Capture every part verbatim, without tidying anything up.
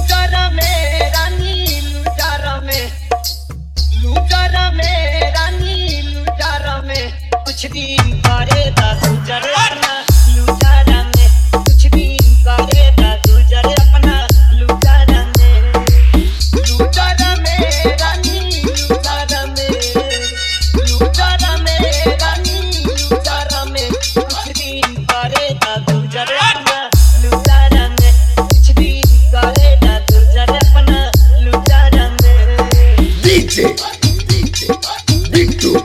Looter में रानी looter में looter में रानी लूटर में कुछ दिन करे दा गुजर अपना लूटर में कुछ दिन करे दा गुजर अपना लूटर में लूटर में रानी लूटर में लूटर में रानी लूटर में कुछ दिन करे दा गुजर अपना लूटर में कुछ दिन करे दा गुजर अपना लूटर में डीजे डीजे बिट्टू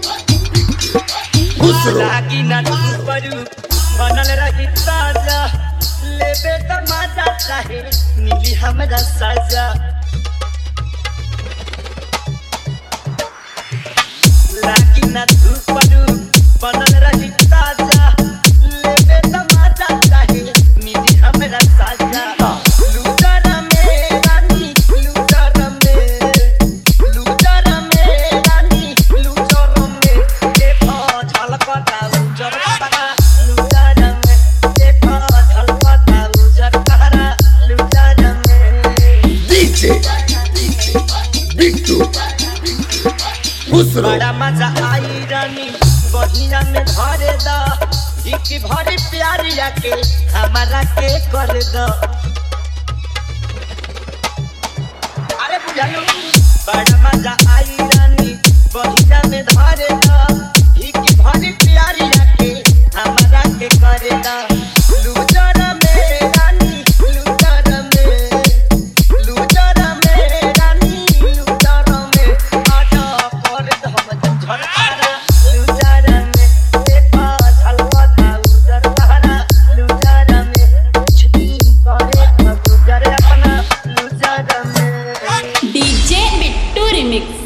लागी ना परू बनल रही ताजा लेबे त मजा चाहे मिली हमरा सजा लागी ना परू बनल रही ताजा लेबे त मजा चाहे मिली हमरा सजा लूटर में रानी लूटर में लूटर में रानी लूटर में देखो झलकता उजर तारा लूटर में देखो झलकता उजर तारा लूटर में डीजे डीजे बिट्टू बड़ा मजा आई रानी बहिया में धरे दा हिकी भरी प्यारिया के हमारा के कर दा अरे बुझालो बड़ा मजा आई रानी बहिया में धरे दा हिकी भरी प्यारिया के हमारा के कर दा लूटर में रानी लूटर में लूटर में रानी लूटर में आजा कर हम झर तारा लूटर में देखा झलकता उजर तारा लूटर में कुछ दिन करे गुजर अपना लूटर में डीजे बिट्टू रिमिक्स।